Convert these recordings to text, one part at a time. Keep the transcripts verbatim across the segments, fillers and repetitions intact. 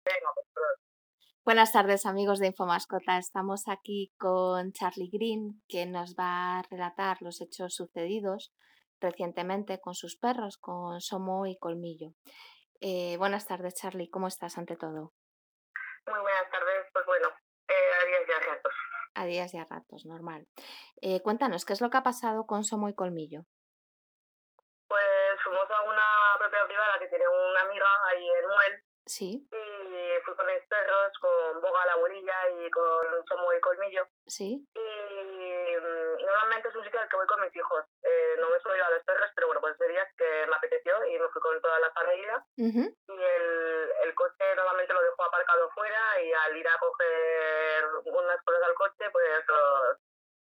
Venga, pues, pero- Buenas tardes, amigos de Infomascota. Estamos aquí con Charlie Green, que nos va a relatar los hechos sucedidos recientemente con sus perros, con Somo y Colmillo. Eh, buenas tardes, Charlie. ¿Cómo estás ante todo? Muy buenas tardes, pues bueno, eh, a días ya ratos. A días y a ratos, normal. Eh, cuéntanos, ¿qué es lo que ha pasado con Somo y Colmillo? Pues fuimos a una propiedad privada que tiene una amiga ahí en Muel Sí, y fui con mis perros, con Boga la abuelilla y con Somo y Colmillo. sí. Y mm, normalmente es un sitio al que voy con mis hijos. Eh, no me suelo ir a los perros, pero bueno, pues ese día es que me apeteció y me fui con toda la familia. Ujú. Y el, el coche normalmente lo dejo aparcado fuera y al ir a coger unas cosas al coche, pues los,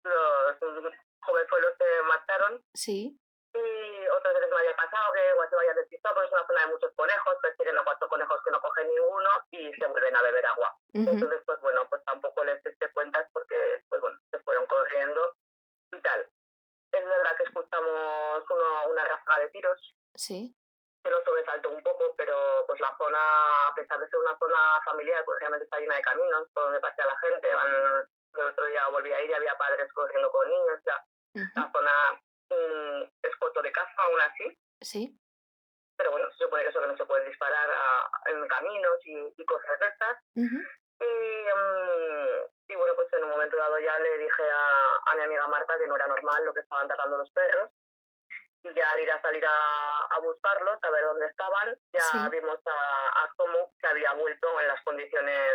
los jovenzuelos se marcharon. Sí. Y otras veces me había pasado que igual se vayan despistado, porque es una zona de muchos conejos, prefieren a cuatro conejos que no cogen ninguno y se vuelven a beber agua. Ujú. Entonces, pues bueno, pues tampoco les eché cuentas porque, pues bueno, se fueron corriendo y tal. Es verdad que escuchamos uno, una ráfaga de tiros, Sí. que nos sobresaltó un poco, pero pues la zona, a pesar de ser una zona familiar, pues realmente está llena de caminos por donde pasea la gente. Van, el otro día volví a ir y había padres corriendo con niños, ya. Ujú. La zona mm, es corto de caza aún así, Sí. pero bueno, se supone que eso que no se puede disparar a, en caminos y, y cosas de estas. Ujú. Y, um, y bueno, pues en un momento dado ya le dije a, a mi amiga Marta que no era normal lo que estaban tratando los perros. Y ya al ir a salir a, a buscarlos, a ver dónde estaban, ya Sí. vimos a, a Somo que había vuelto en las condiciones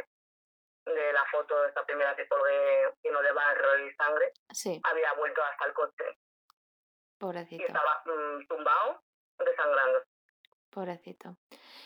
de, de la foto, esta primera que colgué lleno de barro y sangre, Sí. había vuelto hasta el coche y Pobrecito. estaba mm, tumbado, desangrando. Pobrecito.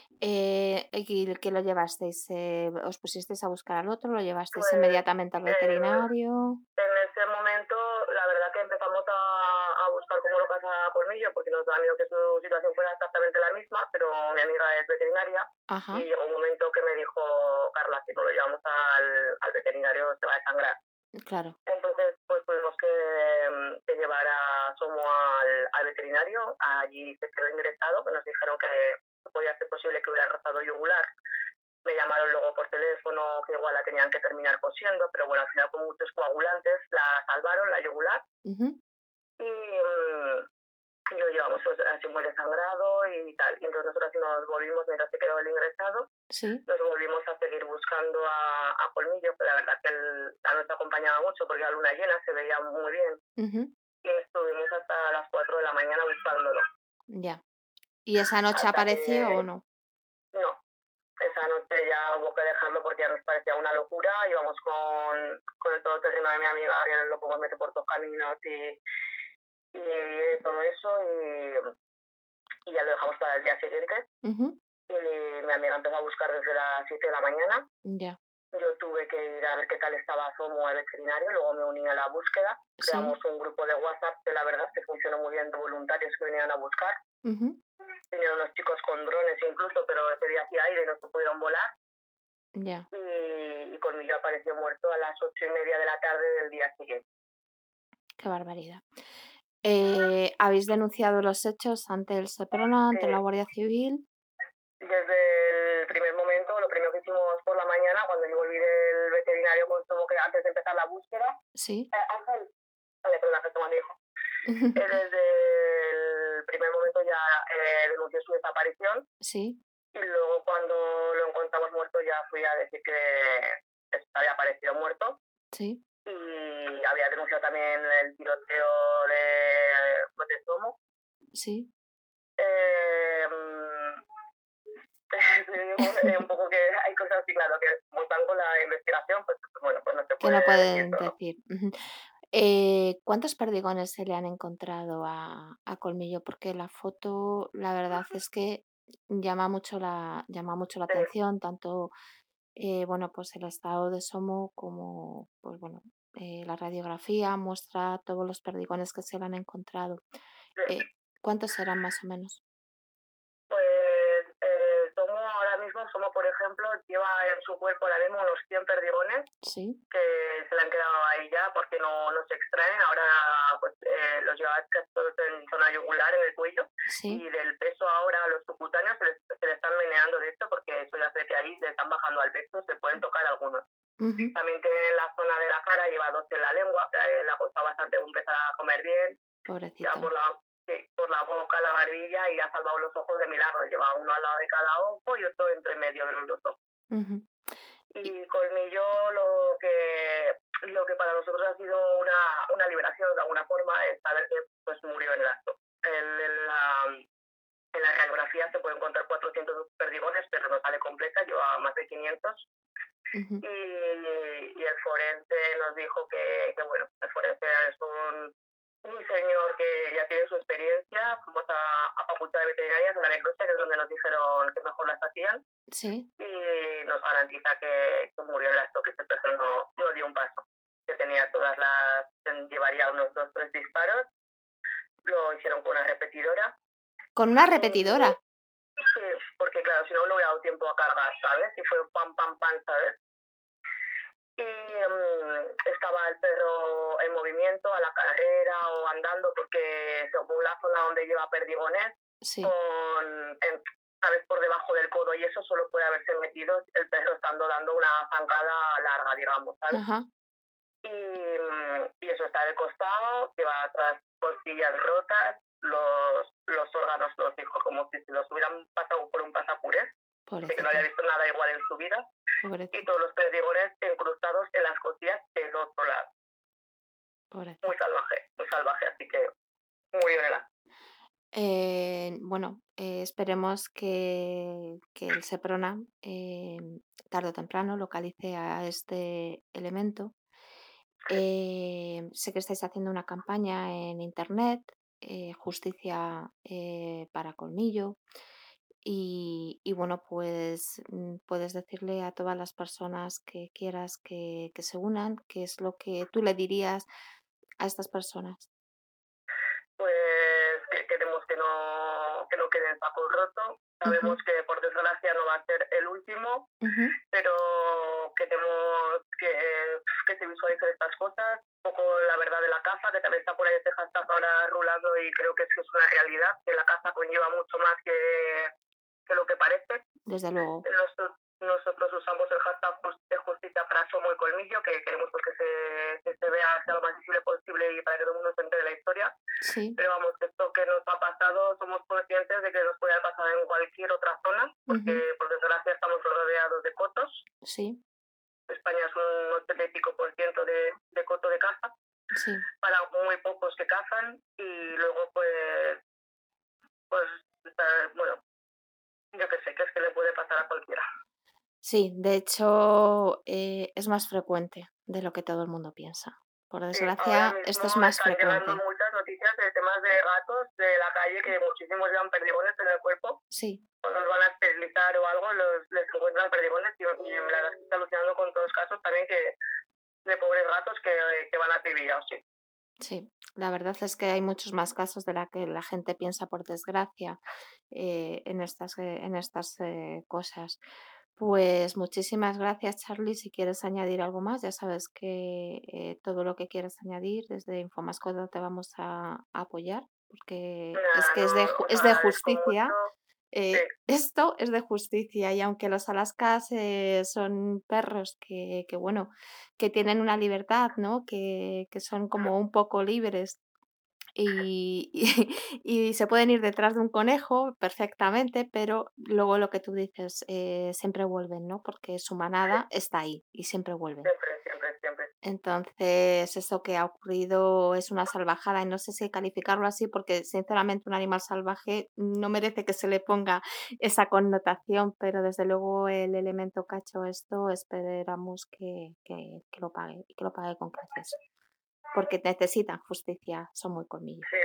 Eh, ¿y qué lo llevasteis? Eh, ¿os pusisteis a buscar al otro? ¿Lo llevasteis Pues inmediatamente al eh, veterinario? en ese momento, la verdad que empezamos a, a buscar cómo lo pasa Colmillo, porque nos da miedo que su situación fuera exactamente la misma, pero mi amiga es veterinaria Ajá, y llegó un momento que me dijo, Carla, si no lo llevamos al, al veterinario se va a desangrar. claro. Entonces, pues tuvimos que, que llevar a Somo al, al veterinario. Allí se quedó ingresado, que nos dijeron que podía ser posible que hubiera rozado yugular. Me llamaron luego por teléfono que igual la tenían que terminar cosiendo, pero bueno, al final con muchos coagulantes la salvaron, la yugular, Ujú. y, mm, y lo llevamos pues, así muy desangrado y tal. Y entonces nosotros nos volvimos, mientras se quedó el ingresado, Sí. nos volvimos a seguir buscando a, a Colmillo, que la verdad que el, la noche acompañaba mucho porque la luna llena se veía muy bien. Ujú. Y estuvimos hasta las cuatro de la mañana buscándolo. Ya. ¿Y esa noche Hasta apareció o que, no? no, esa noche ya hubo que dejarlo porque ya nos parecía una locura. Íbamos con, con el todoterreno de mi amiga, que lo podemos meter por todos caminos y, y todo eso. Y, y ya lo dejamos para el día siguiente. Ujú. Y mi amiga empezó a buscar desde las siete de la mañana. Ya. Yo tuve que ir a ver qué tal estaba Somo al veterinario, luego me uní a la búsqueda. Sí. Creamos un grupo de WhatsApp que la verdad es que funcionó muy bien, de voluntarios que venían a buscar. Ujú. Tenían unos chicos con drones incluso, pero ese día hacía aire y no se pudieron volar. Ya. Y, y Colmillo apareció muerto a las ocho y media de la tarde del día siguiente. Qué barbaridad. Eh, ¿habéis denunciado los hechos ante el SEPRONA, ante la Eh, Guardia Civil? desde el primer momento, lo primero que hicimos por la mañana, cuando yo volví del veterinario, pues tuvo que antes de empezar la búsqueda, Sí. eh, Ángel, vale, perdón, que toma mi hijo. Eh, desde el primer momento ya eh, denuncié su desaparición Sí. y luego cuando lo encontramos muerto ya fui a decir que había aparecido muerto Sí. y había denunciado también el tiroteo de, de Somo. Sí. Eh, un poco que hay cosas así, claro, que como están con la investigación, pues bueno, pues no se Que no puede decir pueden todo. decir. Ujú. Eh, ¿cuántos perdigones se le han encontrado a, a Colmillo? Porque la foto, la verdad es que llama mucho la, llama mucho la Sí, atención, tanto eh, bueno, pues el estado de Somo como, pues bueno, eh, la radiografía muestra todos los perdigones que se le han encontrado. sí. Eh, ¿cuántos serán más o menos? Pues eh, Tomo ahora mismo, Somo por ejemplo, lleva en su cuerpo ahora mismo unos cien perdigones Sí, que se le han quedado ahí ya porque no, no se extraen. Ahora pues eh, los lleva todos en zona yugular, en el cuello, sí, y del peso ahora a los subcutáneos se les, se le están meneando de esto, porque eso ya sé que ahí le están bajando al pecho, se pueden tocar algunos. Ujú. También tiene la zona de la cara, lleva dos en la lengua, eh, le ha costado bastante empezar a comer bien, ya Pobrecito. por la, sí, por la boca, la barbilla, y ha salvado los ojos de milagro. Lleva uno al lado de cada ojo y otro entre medio de los dos ojos. Ujú. Y Y Colmillo, lo que lo que para nosotros ha sido una, una liberación de alguna forma es saber que pues murió en el acto. En, en la, en la radiografía se pueden encontrar cuatrocientos perdigones, pero no sale completa, lleva más de quinientos. ujú. Y, y el forense nos dijo que, que bueno, el forense es un, un señor que ya tiene su experiencia. Fuimos a, a Facultad de Veterinarias, en la necropsia, que es donde nos dijeron que mejor las hacían, Sí. y nos garantiza que, que murió en el acto, que este perro no, no dio un paso, que tenía todas las, llevaría unos dos, tres disparos, lo hicieron con una repetidora. Con una Y, repetidora. sí, porque claro, si no, no hubiera dado tiempo a cargar, ¿sabes? Y fue pam, pam, pam, ¿sabes? Y um, estaba el perro en movimiento, a la carrera o andando, porque según la zona donde lleva perdigones, Sí. con, en, sabes, por debajo del codo y eso solo puede haberse metido el perro estando dando una zancada larga, digamos, ¿sabes? Ajá. Y, mm, y eso está de costado, lleva atrás costillas rotas, los, los órganos los dijo como si se los hubieran pasado por un pasapurés, de que no había Pobrecito. visto nada igual en su vida, y Pobrecito. todos los perdigones incrustados en las costillas del otro lado. Muy Pobrecito. salvaje, muy salvaje, así que muy bien. Eh, bueno, eh, esperemos que, que el Seprona eh, tarde o temprano localice a este elemento. Eh, sé que estáis haciendo una campaña en internet, eh, Justicia eh, para Colmillo. Y, y bueno, pues mm, puedes decirle a todas las personas que quieras que, que se unan, qué es lo que tú le dirías a estas personas. Pues que queremos que no, que no quede en saco roto. Sabemos Ujú, que por desgracia no va a ser el último, ujú. pero queremos que, que se visualicen estas cosas. Un poco la verdad de la caza, que también está por ahí este hashtag ahora rulando, y creo que eso es una realidad, que la caza conlleva mucho más que, que lo que parece. Desde luego. Nosotros, nosotros usamos el hashtag de justicia para Somo y Colmillo, que queremos pues, que, se, que se vea sea lo más visible posible y para que todo el mundo se entere de la historia. Sí. Pero vamos, que esto que nos ha pasado, somos conscientes de que nos puede pasar en cualquier otra zona, porque Ujú, por desgracia estamos rodeados de cotos. sí, España es un ochenta y pico por ciento de, de coto de caza, sí. para muy pocos que cazan, y luego pues, pues bueno, yo qué sé, que es que le puede pasar a cualquiera. Sí, de hecho, eh, es más frecuente de lo que todo el mundo piensa. Por Sí, ahora desgracia, mismo esto es más están llegando frecuente. muchas noticias de temas de gatos de la calle, que muchísimos llevan perdigones en el cuerpo. Sí, Cuando los van a esterilizar o algo, los, les encuentran perdigones, y, y la verdad es que está alucinando con todos los casos también que de pobres gatos que, que van acribillados, sí. sí. La verdad es que hay muchos más casos de la que la gente piensa, por desgracia, eh, en estas, eh, en estas eh, cosas. Pues muchísimas gracias, Charlie. Si quieres añadir algo más, ya sabes que eh, todo lo que quieras añadir desde Infomascota te vamos a, a apoyar, porque es Nada, que no, es de, ju- os es de agradezco mucho. justicia. Sí, eh, esto es de justicia y aunque los Alaskas eh, son perros que, que, bueno, que tienen una libertad, ¿no? Que, que son como un poco libres y, y, y se pueden ir detrás de un conejo perfectamente, pero luego lo que tú dices, eh, siempre vuelven, ¿no? Porque su manada está ahí y siempre vuelven. siempre, siempre, siempre. Entonces, eso que ha ocurrido es una salvajada y no sé si calificarlo así porque sinceramente un animal salvaje no merece que se le ponga esa connotación, pero desde luego el elemento cacho esto esperamos que, que, que lo pague y que lo pague con creces, porque necesitan justicia, son muy colmillos. Sí,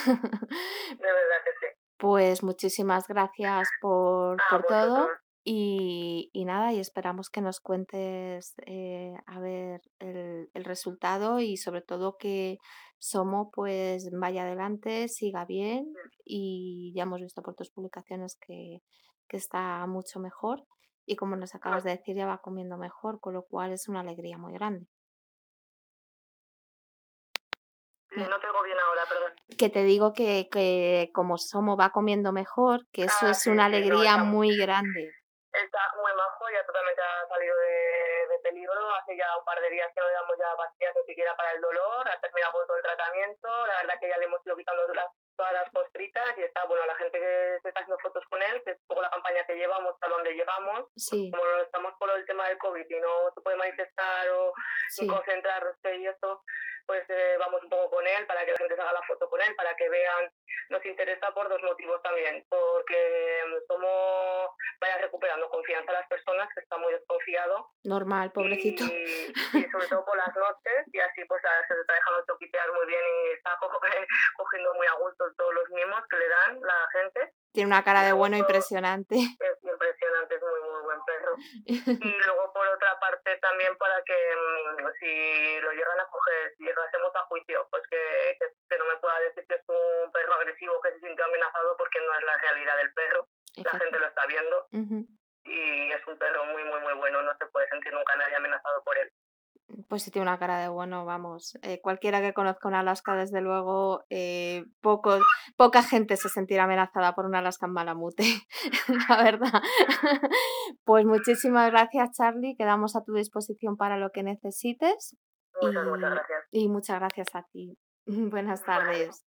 de verdad que sí. Pues muchísimas gracias por, A por todo vosotros. y, y nada, y esperamos que nos cuentes eh, a ver el, el resultado y sobre todo que Somo pues vaya adelante, siga bien y ya hemos visto por tus publicaciones que, que está mucho mejor y como nos acabas de decir ya va comiendo mejor, con lo cual es una alegría muy grande. Sí, no te oigo bien ahora, perdón. Que te digo que, que como Somo va comiendo mejor, que eso Ah, es sí, una sí, no, alegría está, muy grande. está muy majo, ya totalmente ha salido de, de peligro. Hace ya un par de días que no le damos ya pastillas ni siquiera para el dolor, ha terminado con todo el tratamiento. La verdad que ya le hemos ido quitando las, todas las costritas y está, bueno, la gente que se está haciendo fotos con él, que es un poco la campaña que llevamos, hasta donde llegamos. Sí, Como no estamos por el tema del COVID y no se puede manifestar o ni sí, concentrarse y eso, pues eh, vamos un poco con él para que la gente se haga la foto con él, para que vean. Nos interesa por dos motivos también, porque somos vaya recuperando confianza a las personas, que está muy desconfiado, normal, pobrecito. y, y sobre todo por las noches, y así pues a- se está dejando toquitear muy bien y está co- cogiendo muy a gusto todos los mimos que le dan la gente. Tiene una cara Y de luego bueno todo, impresionante. es impresionante, es muy muy buen perro. Y luego por otra parte también para que mmm, si lo llegan a coger, si llegásemos a juicio, pues que, que, que no me pueda decir que es un perro agresivo que se sintió amenazado, porque no es la realidad del perro, la gente lo está viendo. Ujú. Y es un perro muy muy muy bueno, no se puede sentir nunca nadie amenazado por él. Pues sí tiene una cara de bueno, vamos. Eh, cualquiera que conozca un Alaska, desde luego, eh, poco, poca gente se sentirá amenazada por un Alaskan Malamute, la verdad. Pues muchísimas gracias, Charlie. Quedamos a tu disposición para lo que necesites Muchas, muchas y, gracias. y muchas gracias a ti. Buenas Vale. tardes.